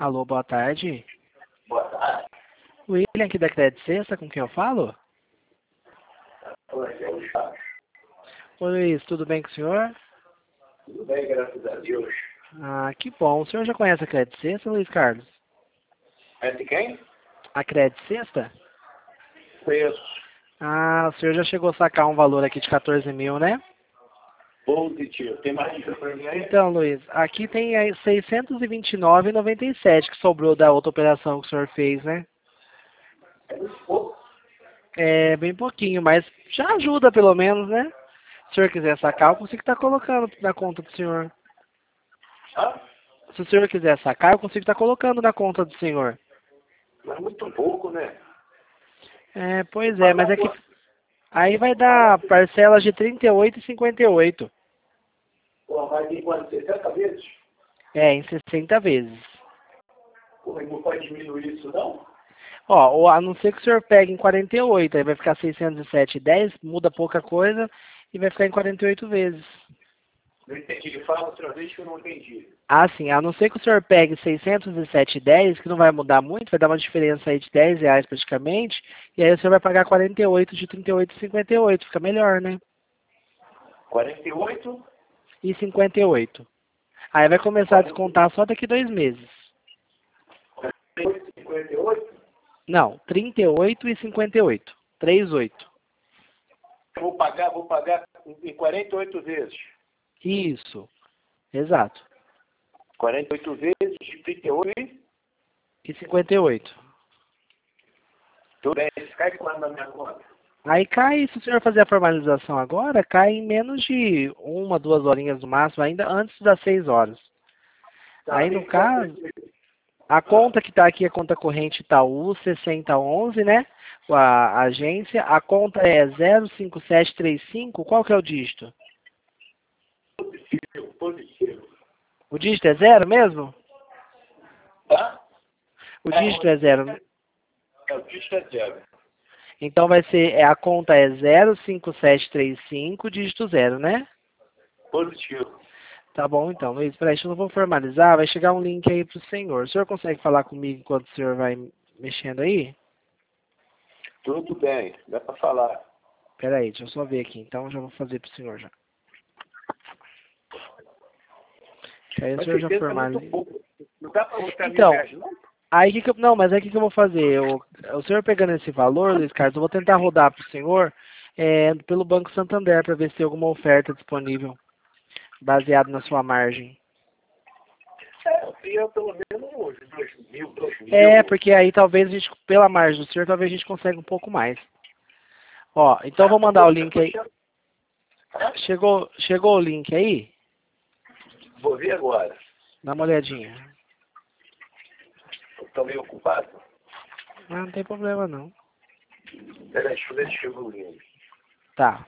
Alô, boa tarde. Boa tarde. William aqui da Crédito Sexta, com quem eu falo? Oi, é o Chaves. Oi, Luiz, tudo bem com o senhor? Tudo bem, graças a Deus. Ah, que bom. O senhor já conhece a Crédito Sexta, Luiz Carlos? É de quem? A Crédito Sexta? Conheço. Ah, o senhor já chegou a sacar um valor aqui de 14 mil, né? Positivo. Tem mais dica pra mim aí? Então, Luiz, aqui tem aí 629,97 que sobrou da outra operação que o senhor fez, né? É muito pouco. É bem pouquinho, mas já ajuda pelo menos, né? Se o senhor quiser sacar, eu consigo estar colocando na conta do senhor. Ah, Se o senhor quiser sacar, eu consigo estar colocando na conta do senhor. mas muito pouco, né? É, pois é, mas é que aí vai dar parcelas de 38 e 58. Pô, vai ter quanto? 60 vezes? É, em 60 vezes. Pô, mas não pode diminuir isso, não? Ó, a não ser que o senhor pegue em 48, aí vai ficar 607,10, muda pouca coisa e vai ficar em 48 vezes. Não entendi. Fala outra vez que eu não entendi. Ah, sim, a não ser que o senhor pegue 607,10, que não vai mudar muito, vai dar uma diferença aí de R$ 10 praticamente, e aí o senhor vai pagar 48 de 38,58, fica melhor, né? 48? E 58. Aí vai começar a descontar só daqui 2 meses. 58? Não, 38 e 58. 38. Vou pagar em 48 vezes. Isso, exato. 48 vezes de 38. E 58. Tudo bem. Isso cai quando na minha conta? Aí cai, se o senhor fazer a formalização agora, cai em menos de 1, 2 horinhas no máximo, ainda antes das 6 horas. Tá, Aí no tem quanto? caso, a conta que está aqui, a conta corrente Itaú 6011, né? A agência, a conta é 05735, qual que é o dígito? Positivo. O dígito é 0 mesmo? Tá? O dígito é 0. O dígito é 0. Então vai ser, a conta é 05735, dígito 0, né? Positivo. Tá bom então, Luiz, peraí, eu não vou formalizar, vai chegar um link aí pro senhor. O senhor consegue falar comigo enquanto o senhor vai mexendo aí? Tudo bem, dá para falar. Peraí, deixa eu só ver aqui, então já vou fazer pro senhor já. Que aí o Mas senhor já 60 é muito formaliza. pouco. Não dá para botar Então, R$ 1.000, não? aí não, mas aí o que eu vou fazer? O senhor pegando esse valor, Luiz Carlos, eu vou tentar rodar pro senhor pelo Banco Santander para ver se tem alguma oferta disponível, baseado na sua margem. É, eu queria pelo menos uns 2.000, 2.000. É, porque aí talvez a gente, pela margem do senhor, talvez a gente consiga um pouco mais. Ó, então eu vou mandar o link aí. Chegou o link aí? Vou ver agora. Dá uma olhadinha. Estou meio ocupado. Ah, não tem problema não. Peraí, deixa eu ver se chegou o link. Tá.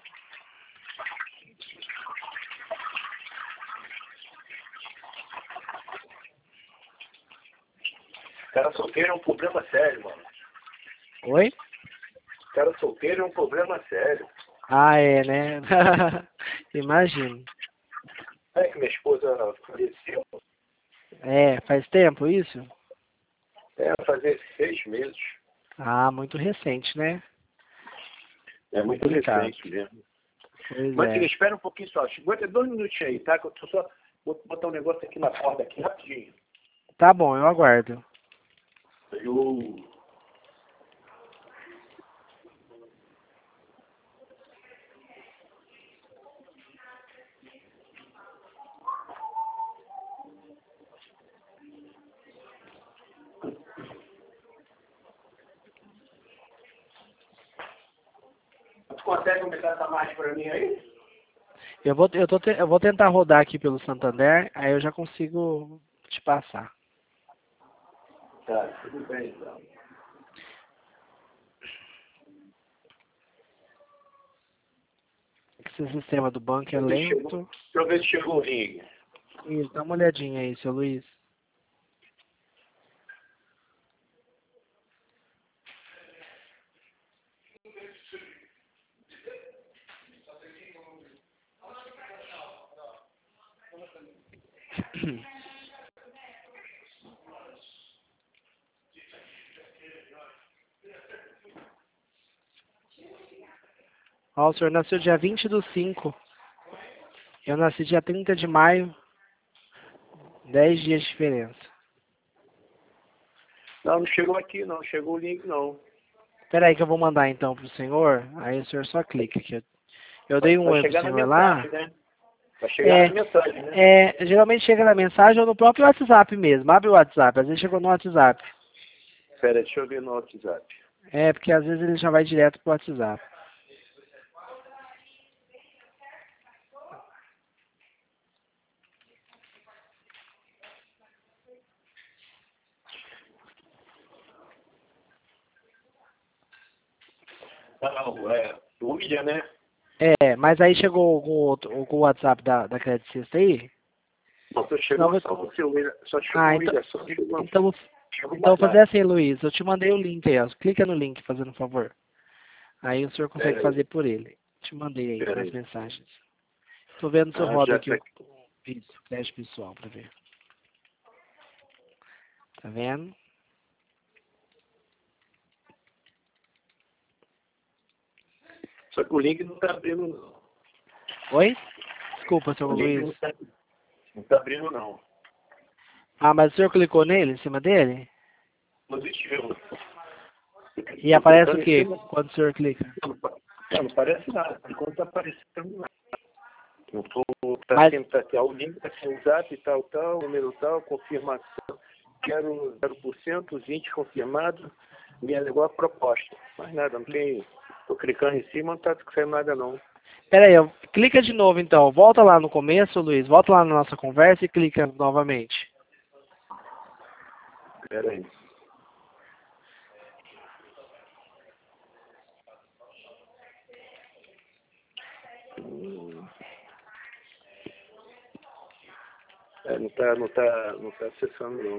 Cara solteiro é um problema sério, mano. Oi? Cara solteiro é um problema sério. Ah, é, né? Imagino. É que minha esposa faleceu. É, faz tempo isso? É, fazer 6 meses. Ah, muito recente, né? É muito Complicado. recente mesmo. Pois Mas é. espera um pouquinho só. Aguenta 2 minutinhos aí, tá? Que eu tô só... Vou botar um negócio aqui na porta aqui rapidinho. Tá bom, eu aguardo. Eu... Tu consegue começar essa marcha pra mim aí? Eu vou tentar rodar aqui pelo Santander, aí eu já consigo te passar. Tá, tudo bem então. Esse sistema do banco é Deixa lento. eu ver se chegou o link. Isso, dá uma olhadinha aí, seu Luiz. Ó, o senhor nasceu dia 20/5. Eu nasci dia 30 de maio. 10 dias de diferença. Não, não chegou aqui, não. Chegou o link, não. Espera aí que eu vou mandar então pro senhor. Aí o senhor só clica aqui. Eu dei um Vai oi pro chegar na senhor lá. mensagem, né? Vai chegar na mensagem, né? Geralmente chega na mensagem ou no próprio WhatsApp mesmo. Abre o WhatsApp. Às vezes chegou no WhatsApp. Espera, deixa eu ver no WhatsApp. Porque às vezes ele já vai direto pro WhatsApp. Não, o William, né? Mas aí chegou algum WhatsApp da Credit Sexta aí? Não, só chegou Não, só o seu William. Só chegou o William, só chegou. então Chegou vou fazer WhatsApp. assim, Luiz. Eu te mandei o link aí, ó. Clica no link, fazendo um favor. Aí o senhor consegue fazer por ele. Te mandei aí Pera nas aí. mensagens. Tô vendo se eu rodo Já aqui tá o crédito pessoal pra ver. Tá vendo? Só que o link não tá abrindo, não. Oi? Desculpa, seu O link Luiz. não tá abrindo, não. Ah, mas o senhor clicou nele, em cima dele? Positivo. E aparece o quê quando o senhor clica? Não parece nada. Enquanto tá aparecendo nada. Eu tô, Mas- tá aqui, ó, o link tá aqui, o zap, tal, número tal, confirmação. Quero 0%, 20 confirmado. Me alegou a proposta. Mas nada, não tem. Tô clicando em cima, não tá saindo nada, não. Pera aí, clica de novo então. Volta lá no começo, Luiz. Volta lá na nossa conversa e clica novamente. Pera aí. Não tá acessando, não.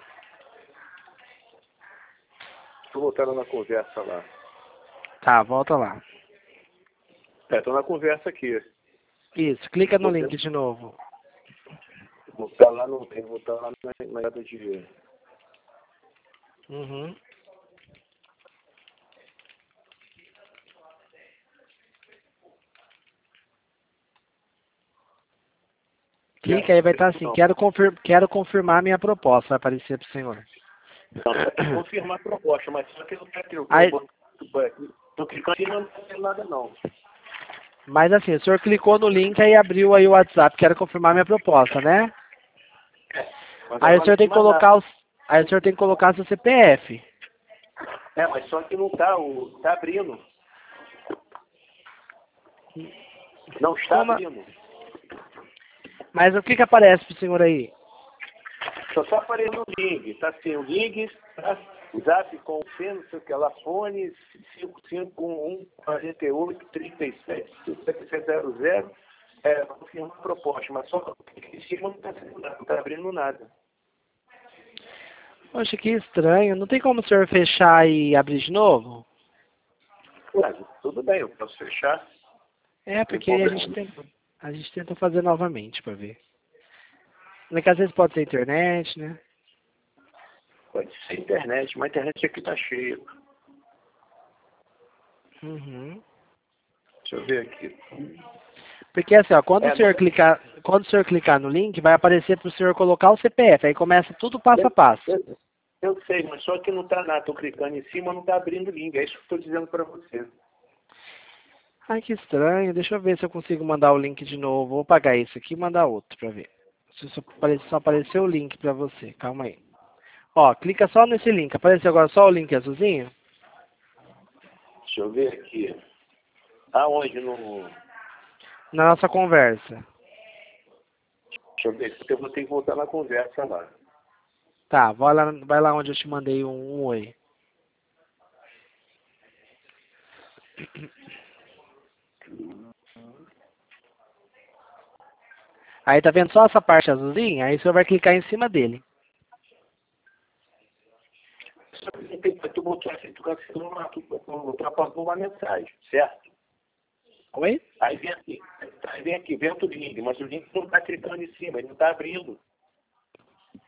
Tô voltando na conversa lá. Tá, volta lá. Tô na conversa aqui. Isso, clica no link de novo. Voltar lá não tem, voltar lá na data de... Uhum. Clica aí, vai estar assim, quero confirmar minha proposta, vai aparecer pro senhor. Não, confirmar a proposta, mas só que não tá aqui. Aí- Tô clicando e não tá tendo nada, não. Mas assim, o senhor clicou no link e abriu aí o WhatsApp, quero confirmar minha proposta, né? Mas Aí o agora senhor tem que não colocar aí o senhor tem que colocar seu CPF. mas só que não tá, tá abrindo. Não está Como- abrindo. Mas o que aparece pro senhor aí? Só tá aparecendo o link. Tá assim, o link, tá? O zap com o C, não sei o que lá, fone 55148375700. Confirmar a proposta, mas só que em cima não tá abrindo nada. Poxa, que estranho. Não tem como o senhor fechar e abrir de novo? Mas, tudo bem, eu posso fechar. Porque aí a gente tenta fazer novamente pra ver. Porque às vezes pode ser internet, né? Pode ser internet, mas a internet aqui tá cheia. Uhum. Deixa eu ver aqui. Porque assim, ó, quando o senhor clicar no link, vai aparecer pro senhor colocar o CPF. Aí começa tudo passo a passo. Eu sei, mas só que não tá nada. Tô clicando em cima, não tá abrindo o link. É isso que eu tô dizendo para você. Ai, que estranho. Deixa eu ver se eu consigo mandar o link de novo. Vou apagar isso aqui e mandar outro pra ver. Se só apareceu o link pra você. Calma aí. Ó, clica só nesse link. Apareceu agora só o link azulzinho? Deixa eu ver aqui. Aonde? Na nossa conversa. Deixa eu ver, porque eu vou ter que voltar na conversa lá. Tá, vai lá onde eu te mandei um oi. Aí tá vendo só essa parte azulzinha? Aí o senhor vai clicar em cima dele. Só que você tem que botar assim, tu cancelou uma mensagem, certo? Oi? Aí vem aqui, vem o link, mas o link não tá clicando em cima, ele não tá abrindo.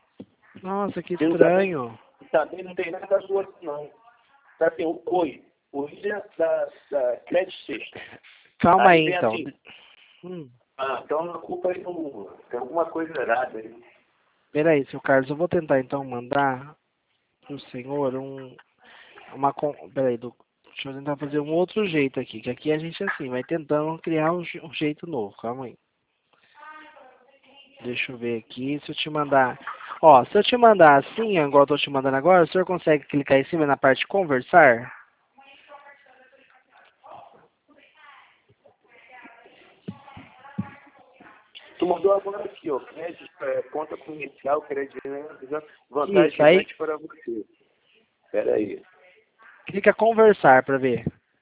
Nossa, que estranho. Também não tem nada azul aqui, não. Tá assim, oi. William da Credit System. Calma aí, vem então. assim, então a culpa aí tem alguma coisa errada aí. Peraí, seu Carlos, eu vou tentar então mandar pro senhor peraí, deixa eu tentar fazer um outro jeito aqui, que aqui a gente assim, vai tentando criar um jeito novo, calma aí. Deixa eu ver aqui, se eu te mandar, ó, se eu te mandar assim, igual eu tô te mandando agora, o senhor consegue clicar em cima na parte de conversar? Tu mandou agora aqui, ó, crédito, conta comercial, crédito, vantagem Isso, aí gigante para você. Espera aí. clica conversar pra ver.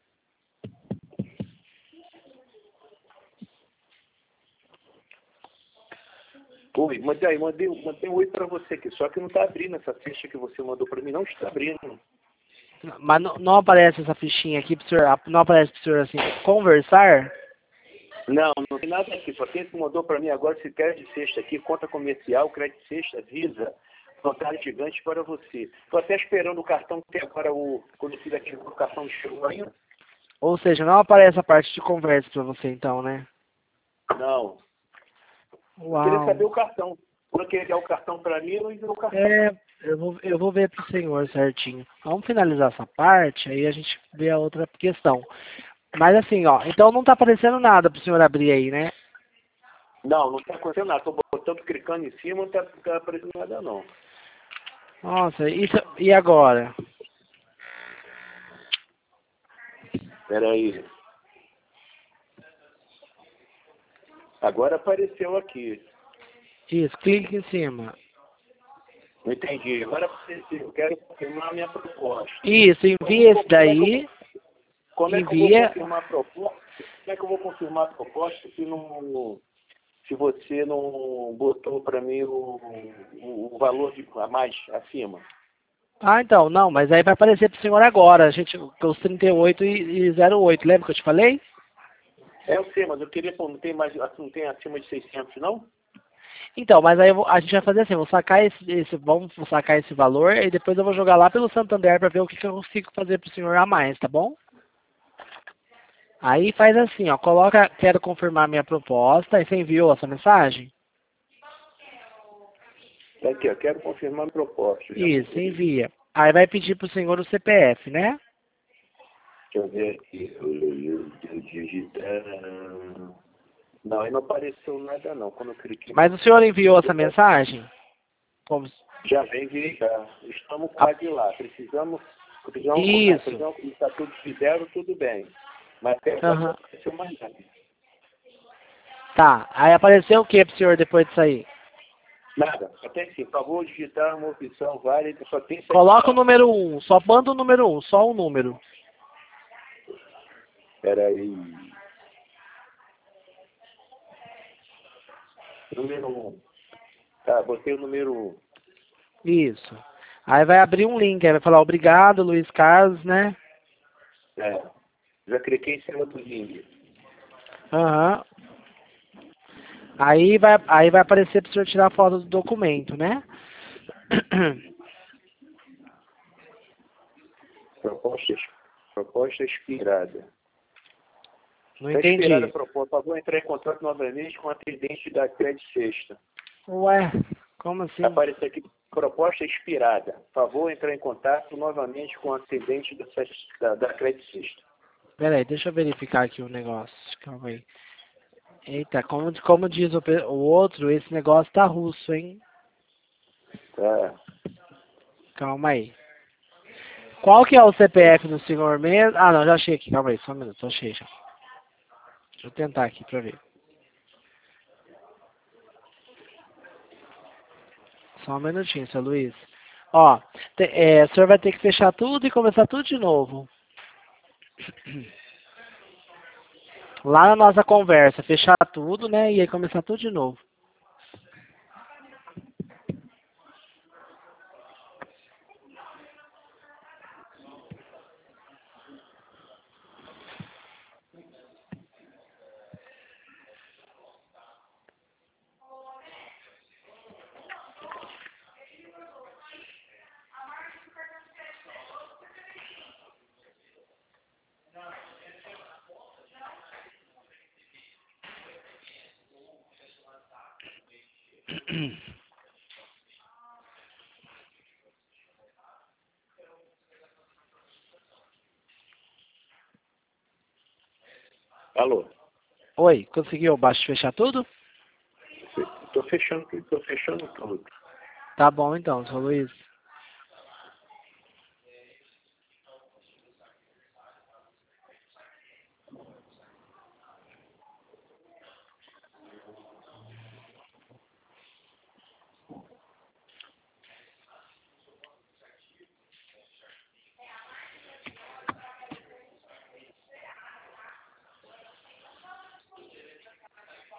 Oi, mandei um oi para você aqui, só que não está abrindo essa ficha que você mandou para mim, não está abrindo. Mas não aparece essa fichinha aqui pro senhor, não aparece pro senhor assim, conversar? Não tem nada aqui, só quem mandou para mim agora esse crédito sexta aqui, conta comercial, crédito sexta, Visa, vantagem gigante para você. Estou até esperando o cartão, que agora quando eu fiz aqui o cartão chegou ainda. Ou seja, não aparece a parte de conversa pra você então, né? Não. Eu queria Uau. saber o cartão. Quando ele der o cartão para mim, eu envio o cartão. Eu vou ver pro senhor certinho. Vamos finalizar essa parte, aí a gente vê a outra questão. Mas assim, ó, então não tá aparecendo nada pro senhor abrir aí, né? Não está acontecendo nada. Estou botando, clicando em cima, não está aparecendo nada não. Nossa, e agora? Espera aí. Agora apareceu aqui. Isso, clique em cima. Não entendi. Agora apareceu. Eu quero confirmar a minha proposta. Isso, envia esse daí. Como é que eu vou Envia. confirmar a proposta? Como é que eu vou confirmar a proposta se você não botou para mim o valor a mais acima? Ah, então, não, mas aí vai aparecer pro senhor agora, os 38 e 08, lembra que eu te falei? Eu sei, mas eu queria, pô, não tem acima de 600, não? Então, mas aí a gente vai fazer assim, vamos sacar esse valor e depois eu vou jogar lá pelo Santander para ver o que eu consigo fazer pro senhor a mais, tá bom? Aí faz assim, ó, coloca, quero confirmar minha proposta, aí você enviou essa mensagem? Tá aqui, eu quero confirmar a proposta. Isso, envia. Aí vai pedir pro senhor o CPF, né? Deixa eu ver aqui. Eu digitar. Não, aí não apareceu nada não. Quando eu cliquei. Mas o senhor enviou essa mensagem? Como... Já vem já. Estamos Ah, quase lá. Precisamos isso. está tudo fizeram, tudo bem. Mas até agora não Aham. apareceu mais nada. Tá, aí apareceu o que pro senhor depois disso aí? Nada. Só tem assim, favor digitar uma opção válida, só tem isso aqui. Coloca o número 1, só manda o número 1, só o número. Espera aí. Número 1. Tá, botei o número 1. Isso. Aí vai abrir um link, aí vai falar obrigado, Luiz Carlos, né? É. Já cliquei em cima do link. Aham. Aí vai aparecer para o senhor tirar a foto do documento, né? Proposta expirada. Não Está expirada a entendi. proposta. Vou entrar em contato novamente com a atendente da Credit Sexta. Ué, como assim? Aparece aqui, proposta expirada. Favor entrar em contato novamente com a atendente da Credit Sexta. Pera aí, deixa eu verificar aqui o negócio. Calma aí. Eita, como diz o outro, esse negócio tá russo, hein? Tá. Calma aí. Qual que é o CPF do senhor mesmo? Ah, não, já achei aqui. Calma aí, só um minuto, achei já. Deixa eu tentar aqui pra ver. Só um minutinho, seu Luiz. Ó, o senhor vai ter que fechar tudo e começar tudo de novo. Lá na nossa conversa, fechar tudo, né? E aí começar tudo de novo. Alô? Oi, conseguiu abaixo fechar tudo? Estou fechando tudo. Tá bom então, seu Luiz.